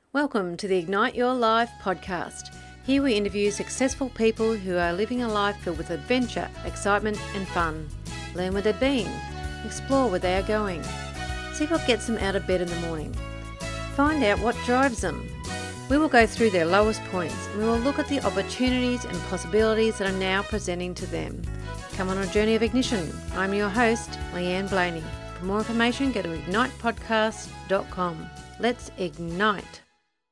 Welcome to the Ignite Your Life podcast. Here we interview successful people who are living a life filled with adventure, excitement and fun. Learn where they've been, explore where they are going. See what gets them out of bed in the morning. Find out what drives them. We will go through their lowest points and we will look at the opportunities and possibilities that are now presenting to them. Come on a journey of ignition. I'm your host, Leanne Blaney. For more information, go to ignitepodcast.com. Let's ignite.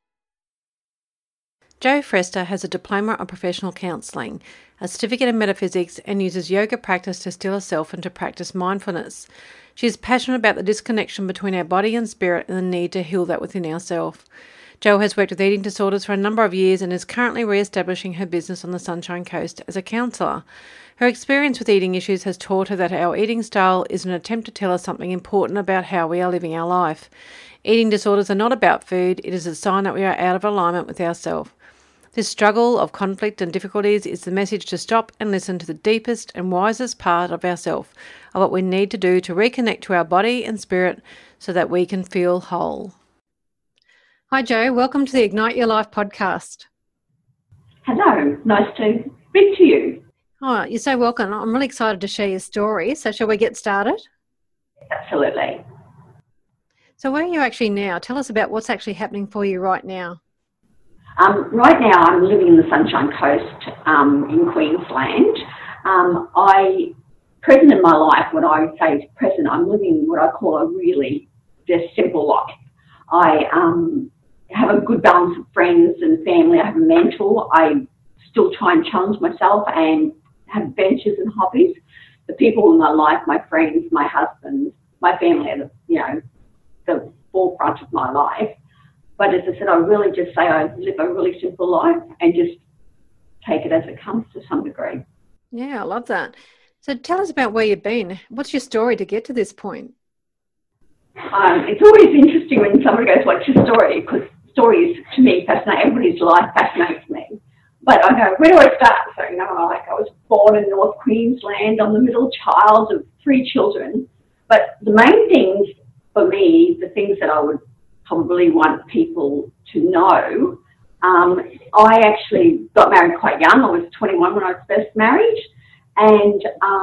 Jo Frester has a diploma of professional counselling, a certificate in metaphysics, and uses yoga practice to still herself and to practice mindfulness. She is passionate about the disconnection between our body and spirit and the need to heal that within ourselves. Jo has worked with eating disorders for a number of years and is currently re-establishing her business on the Sunshine Coast as a counsellor. Her experience with eating issues has taught her that our eating style is an attempt to tell us something important about how we are living our life. Eating disorders are not about food, it is a sign that we are out of alignment with ourselves. This struggle of conflict and difficulties is the message to stop and listen to the deepest and wisest part of ourselves, of what we need to do to reconnect to our body and spirit so that we can feel whole. Hi Jo, welcome to the Ignite Your Life podcast. Hello, nice to speak to you. Oh, you're so welcome. I'm really excited to share your story. So shall we get started? Absolutely. So where are you actually now? Tell us about what's actually happening for you right now. Right now I'm living in the Sunshine Coast in Queensland. Present in my life, what I would say is present, I'm living what I call a really just simple life. I have a good balance of friends and family. I have a mentor. I still try and challenge myself and have adventures and hobbies. The people in my life, my friends, my husband, my family are the forefront of my life. But as I said, I really just say I live a really simple life and just take it as it comes to some degree. Yeah, I love that. So tell us about where you've been. What's your story to get to this point? It's always interesting when somebody goes, what's your story? Because stories, to me, fascinate. Everybody's life fascinates me. But I go, where do I start? So, I was born in North Queensland. I'm the middle child of 3 children. But the main things for me, the things that I would probably want people to know, I actually got married quite young. I was 21 when I was first married. And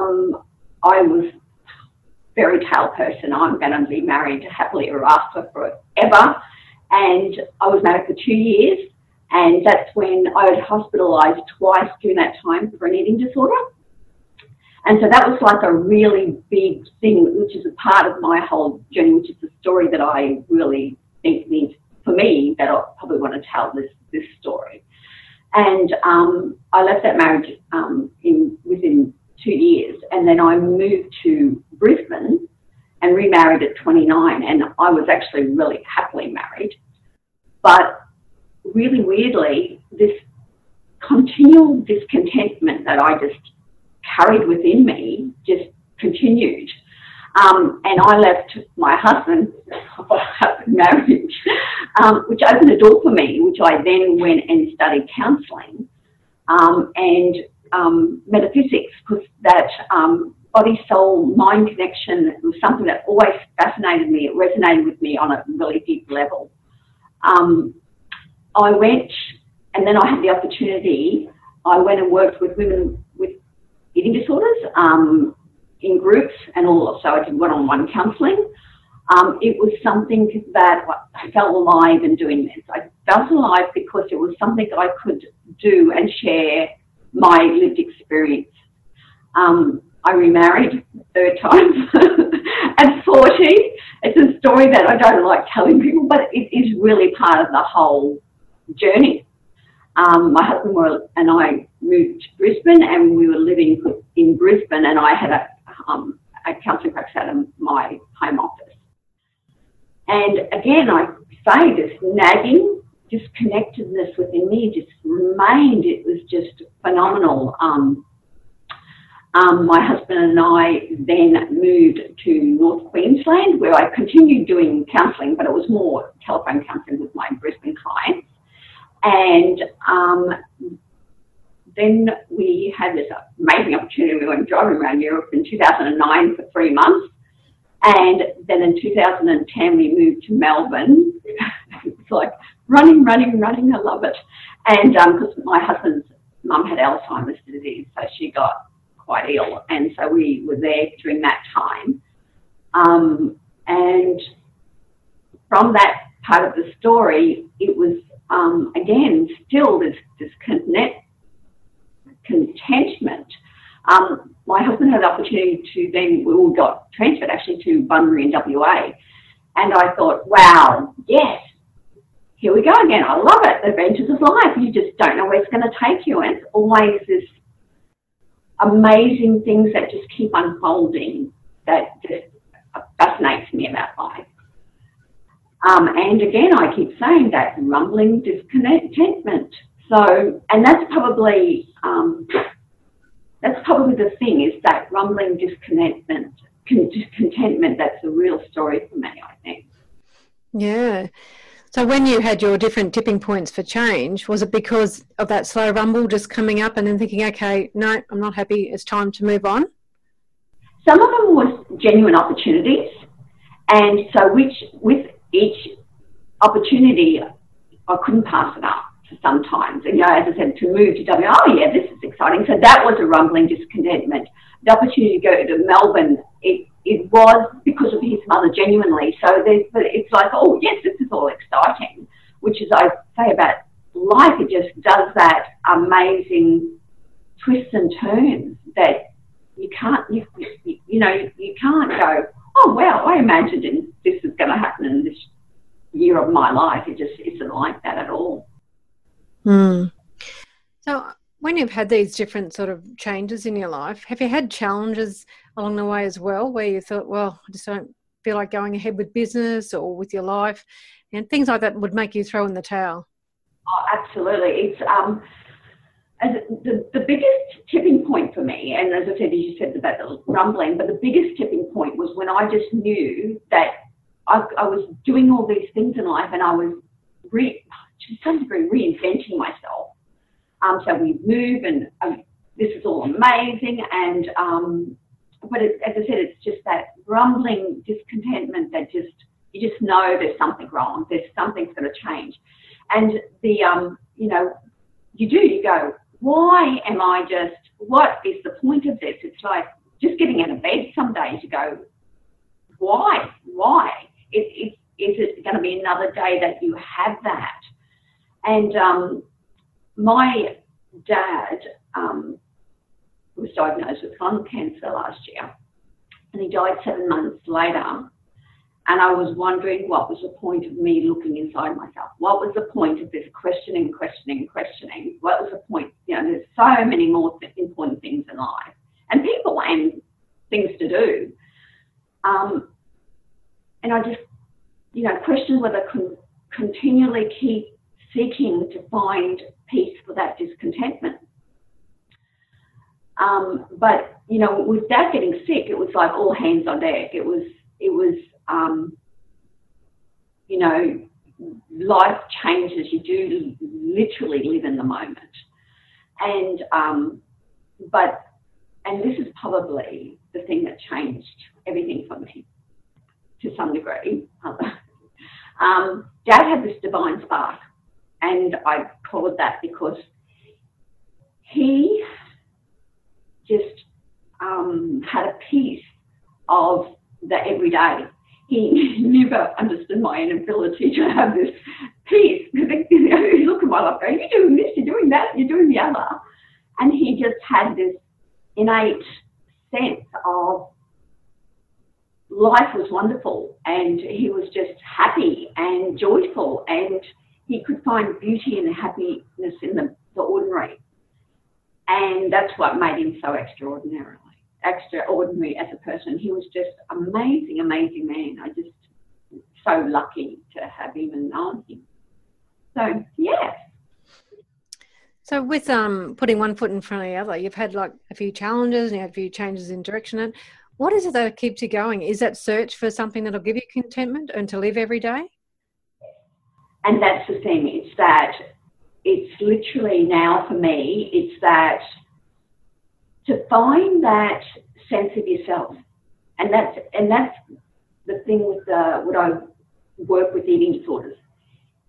I was a fairy tale person. I'm going to be married happily ever after forever. And I was married for 2 years. And that's when I was hospitalised twice during that time for an eating disorder. And so that was like a really big thing, which is a part of my whole journey, which is the story that I really think means, for me, that I probably want to tell this story. And I left that marriage within 2 years. And then I moved to Brisbane and remarried at 29. And I was actually really happily married. But really weirdly, this continual discontentment that I just carried within me just continued. And I left my husband, marriage, which opened a door for me, which I then went and studied counselling and metaphysics, because that body, soul, mind connection was something that always fascinated me. It resonated with me on a really deep level. I went, and then I had the opportunity, I went and worked with women with eating disorders in groups, and also I did one-on-one counselling. It was something that I felt alive in doing this. I felt alive because it was something that I could do and share my lived experience. I remarried the third time at 40. It's a story that I don't like telling people, but it is really part of the whole journey. My husband and I moved to Brisbane, and we were living in Brisbane, and I had a counselling practice out of my home office. And again, I say this nagging disconnectedness within me just remained. It was just phenomenal. My husband and I then moved to North Queensland, where I continued doing counselling, but it was more telephone counselling with my Brisbane clients. And then we had this amazing opportunity. We went driving around Europe in 2009 for 3 months. And then in 2010, we moved to Melbourne. It's like running, running, running. I love it. And because my husband's mum had Alzheimer's disease, so she got quite ill, and so we were there during that time. And from that part of the story, it was again still this contentment. My husband had the opportunity to then, we all got transferred actually to Bunbury in WA, and I thought, wow, yes, here we go again. I love it. The adventures of life. You just don't know where it's going to take you, and it's always this amazing things that just keep unfolding that just fascinates me about life. And again, I keep saying that rumbling discontentment. So, and that's probably the thing, is that rumbling discontentment. That's the real story for me, I think. Yeah. So when you had your different tipping points for change, was it because of that slow rumble just coming up and then thinking, okay, no, I'm not happy, it's time to move on? Some of them were genuine opportunities. And so with each opportunity, I couldn't pass it up sometimes. And, as I said, to move to WA, oh yeah, this is exciting. So that was a rumbling discontentment. The opportunity to go to Melbourne, it was because of his mother, genuinely. So it's like, oh yes, this is all exciting, which is, I say about life, it just does that amazing twists and turns that you can't go, oh wow, I imagined this is going to happen in this year of my life. It just isn't like that at all. So when you've had these different sort of changes in your life, have you had challenges along the way as well, where you thought, well, I just don't feel like going ahead with business or with your life, and things like that would make you throw in the towel? Oh, absolutely. It's the biggest tipping point for me, and as I said, as you said about the rumbling, but the biggest tipping point was when I just knew that I was doing all these things in life, and I was to some degree reinventing myself. So we move, and this is all amazing, and but as I said, it's just that rumbling discontentment that you just know there's something wrong, there's something's going to change, and you go, why am I what is the point of this? It's like just getting out of bed some days, you go, why? Is it going to be another day that you have that? And my dad was diagnosed with lung cancer last year, and he died 7 months later. And I was wondering, what was the point of me looking inside myself? What was the point of this questioning? What was the point? There's so many more important things in life, and people and things to do. And I just, question whether I can continually keep seeking to find peace for that discontentment. But with Dad getting sick, it was like all hands on deck. It was life changes. You do literally live in the moment. And this is probably the thing that changed everything for me to some degree. Dad had this divine spark, and I call it that because he just had a piece of the everyday. He never understood my inability to have this peace. You look at my life going, you're doing this, you're doing that, you're doing the other. And he just had this innate sense of life was wonderful, and he was just happy and joyful, and he could find beauty and happiness in the ordinary. And that's what made him so extraordinary as a person. He was just amazing, amazing man. I just so lucky to have him and known him. So, yeah. So with putting one foot in front of the other, you've had like a few challenges and you had a few changes in direction. And what is it that keeps you going? Is that search for something that'll give you contentment and to live every day? And that's the thing. It's that it's literally now for me, it's that to find that sense of yourself. And that's the thing with what I work with eating disorders.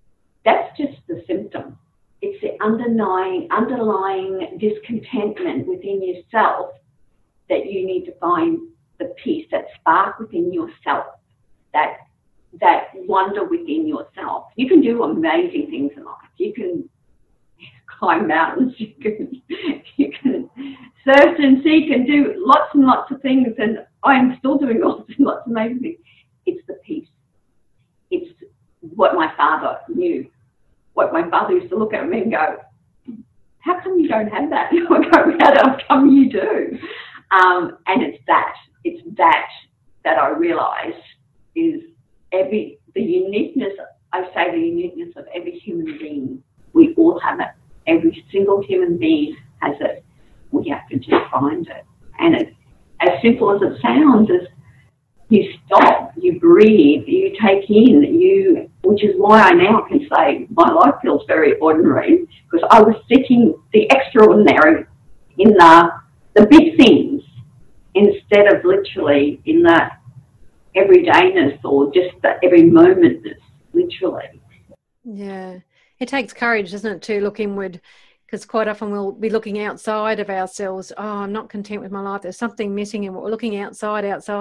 that's just the symptom. It's the underlying discontentment within yourself that you need to find the peace, that spark within yourself, that wonder within yourself. You can do amazing things in life. You can climb mountains, you can surf and sea, you can do lots and lots of things, and I'm still doing lots and lots of amazing things. It's the peace. It's what my father knew. What my father used to look at me and go, how come you don't have that? I go, how come you do? And it's that I realise is the uniqueness, I say the uniqueness of every human being. We all have it. Every single human being has it. We have to just find it. And it's as simple as it sounds, as you stop, you breathe, you take in, which is why I now can say my life feels very ordinary, because I was seeking the extraordinary in the big things instead of literally in the everydayness or just the every momentness, literally. Yeah. It takes courage, doesn't it, to look inward, because quite often we'll be looking outside of ourselves. Oh, I'm not content with my life. There's something missing, and we're looking outside.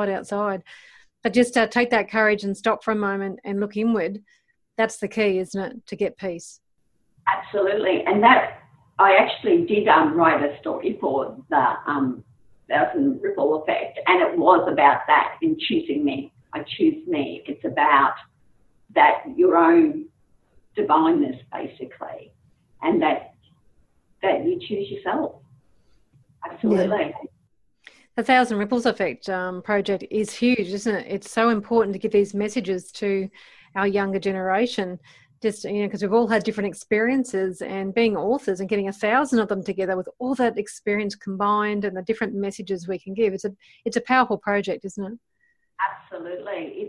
But just take that courage and stop for a moment and look inward. That's the key, isn't it, to get peace? Absolutely. And that I actually did write a story for the Thousand Ripple Effect, and it was about that, in choosing me. I choose me. It's about that your own divineness, basically, and that you choose yourself. Absolutely. Yeah. The Thousand Ripples Effect project is huge, isn't it? It's so important to give these messages to our younger generation, just, because we've all had different experiences, and being authors and getting 1,000 of them together with all that experience combined and the different messages we can give. It's a powerful project, isn't it? Absolutely.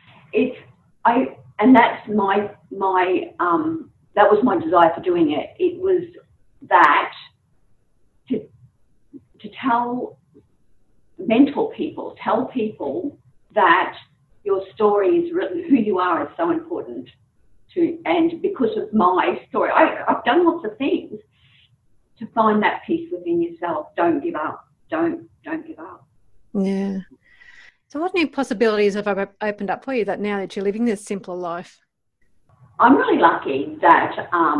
And that's my that was my desire for doing it. It was that to tell people that your story is really, who you are is so important and because of my story, I've done lots of things to find that peace within yourself. Don't give up. Don't give up. Yeah. So what new possibilities have opened up for you that now that you're living this simpler life? I'm really lucky that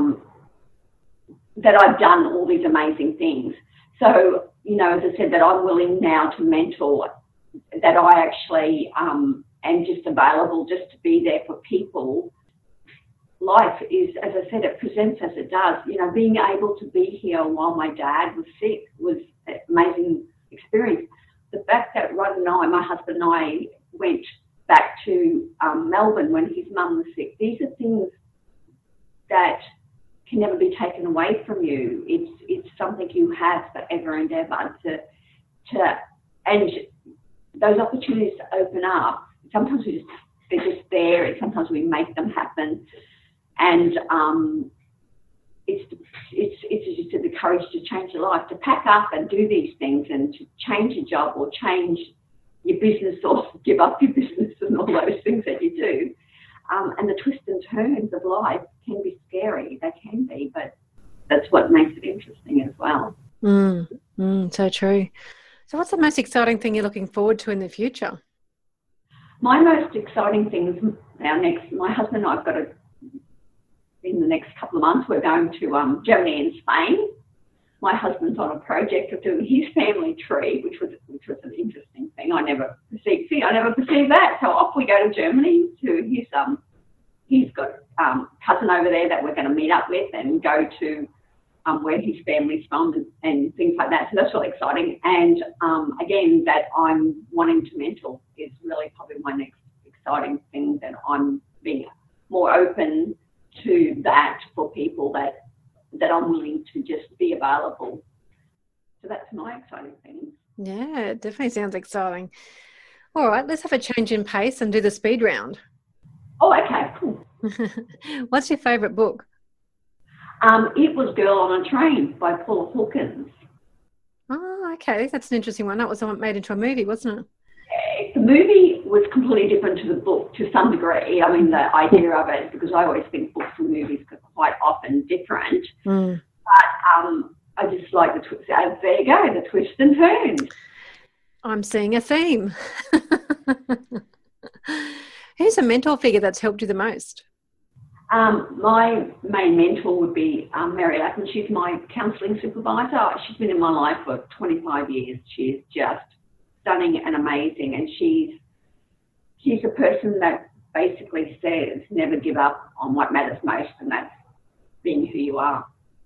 that I've done all these amazing things. So, as I said, that I'm willing now to mentor, that I actually am just available just to be there for people. Life is, as I said, it presents as it does. Being able to be here while my dad was sick was an amazing experience. The fact that Rod and I, my husband and I, went back to Melbourne when his mum was sick, these are things that can never be taken away from you. It's something you have forever and ever and those opportunities to open up. Sometimes they're just there, and sometimes we make them happen. And it's just the courage to change your life, to pack up and do these things, and to change your job or change your business or give up your business and all those things that you do. And the twists and turns of life can be scary. They can be, but that's what makes it interesting as well. So true. So what's the most exciting thing you're looking forward to in the future? My most exciting thing is my husband and I have got in the next couple of months, we're going to Germany and Spain. My husband's on a project of doing his family tree, which was an interesting thing. I never perceived that. So off we go to Germany to he's got cousin over there that we're going to meet up with and go to where his family's from and things like that. So that's really exciting. And again, that I'm wanting to mentor is really probably my next exciting thing, that I'm being more open to that for people, that I'm willing to just be available. So that's my exciting thing. Yeah, it definitely sounds exciting. All right, let's have a change in pace and do the speed round. Oh, okay, cool. What's your favourite book? It was Girl on a Train by Paula Hawkins. Oh, okay. That's an interesting one. That was made into a movie, wasn't it? Yeah, it's the movie was completely different to the book to some degree. I mean, the idea of it, because I always think books and movies are quite often different. But I just like the twists. There you go, the twists and turns. I'm seeing a theme. Who's a mentor figure that's helped you the most? My main mentor would be Mary Lappin. She's my counselling supervisor. She's been in my life for 25 years. She's just stunning and amazing, and she's a person that basically says never give up on what matters most, and that's being who you are.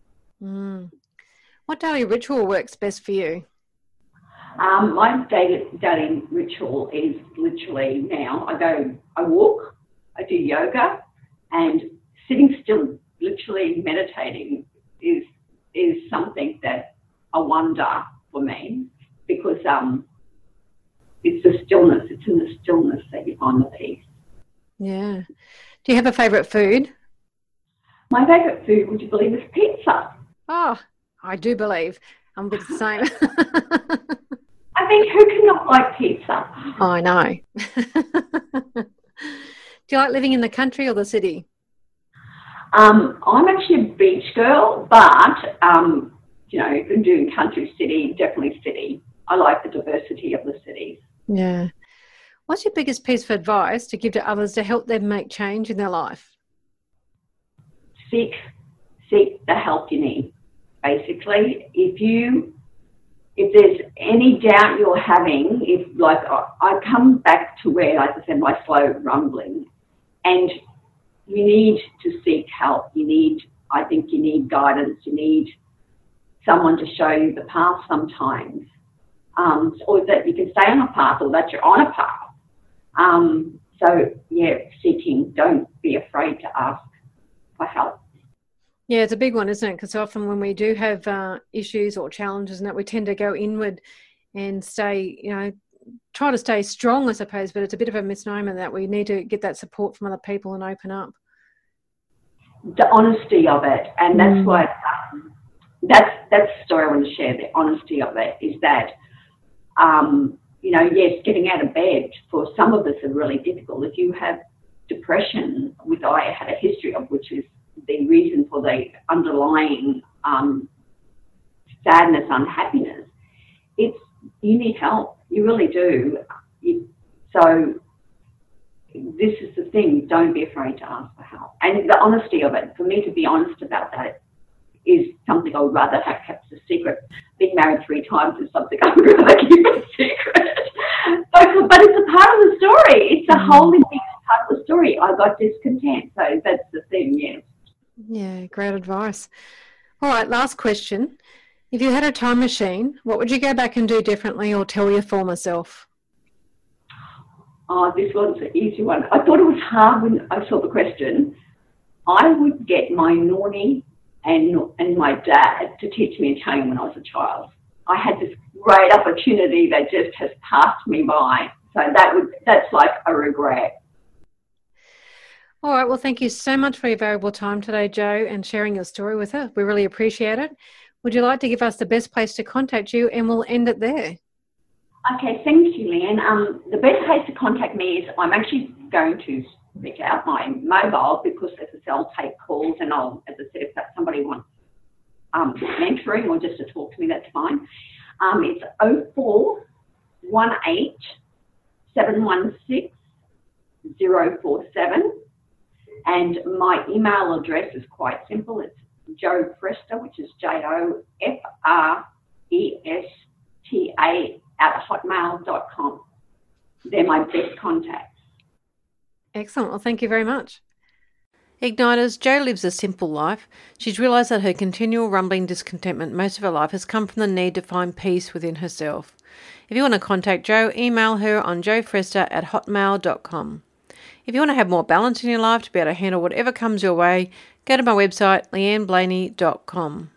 What daily ritual works best for you? My daily ritual is literally now I walk, I do yoga, and sitting still, literally meditating is something that a wonder for me, because it's the stillness. It's in the stillness that you find the peace. Yeah. Do you have a favourite food? My favourite food, would you believe, is pizza. Oh, I do believe. I'm a bit the same. I mean, who cannot like pizza? I know. Do you like living in the country or the city? I'm actually a beach girl, but, if I'm doing country, city, definitely city. I like the diversity of the cities. Yeah. What's your biggest piece of advice to give to others to help them make change in their life? Seek the help you need. Basically, if there's any doubt you're having, I come back to where, like I said, my slow rumbling, and you need to seek help. I think you need guidance. You need someone to show you the path sometimes, or that you can stay on a path, or that you're on a path. Seeking. Don't be afraid to ask for help. Yeah, it's a big one, isn't it? Because often when we do have issues or challenges and that, we tend to go inward and stay, try to stay strong, I suppose, but it's a bit of a misnomer that we need to get that support from other people and open up. The honesty of it, and that's what, that's the story I want to share. The honesty of it is that, yes, getting out of bed for some of us are really difficult. If you have depression, which I had a history of, which is the reason for the underlying sadness, unhappiness, you need help. You really do. So this is the thing. Don't be afraid to ask for help. And the honesty of it, for me to be honest about that, is something I would rather have kept a secret. Being married 3 times is something I would rather keep a secret. But it's a part of the story. It's a whole big part of the story. I got discontent. So that's the thing, yes. Yeah, great advice. All right, last question. If you had a time machine, what would you go back and do differently or tell your former self? Oh, this one's an easy one. I thought it was hard when I saw the question. I would get my Nornie and my dad to teach me Italian when I was a child. I had this great opportunity that just has passed me by. So that's like a regret. All right, well, thank you so much for your valuable time today, Jo, and sharing your story with us. We really appreciate it. Would you like to give us the best place to contact you, and we'll end it there? Okay, thank you, Leanne. The best place to contact me is I'm actually going to reach out my mobile, because as I say, I'll take calls, and as I said, if somebody wants mentoring or just to talk to me, that's fine. It's 0418 716 047, and my email address is quite simple. It's Jo Fresta, which is JOFRESTA @hotmail.com. They're my best contacts. Excellent. Well, thank you very much. Igniters, Jo lives a simple life. She's realised that her continual rumbling discontentment most of her life has come from the need to find peace within herself. If you want to contact Jo, email her on jofresta@hotmail.com. If you want to have more balance in your life to be able to handle whatever comes your way, go to my website, leanneblaney.com.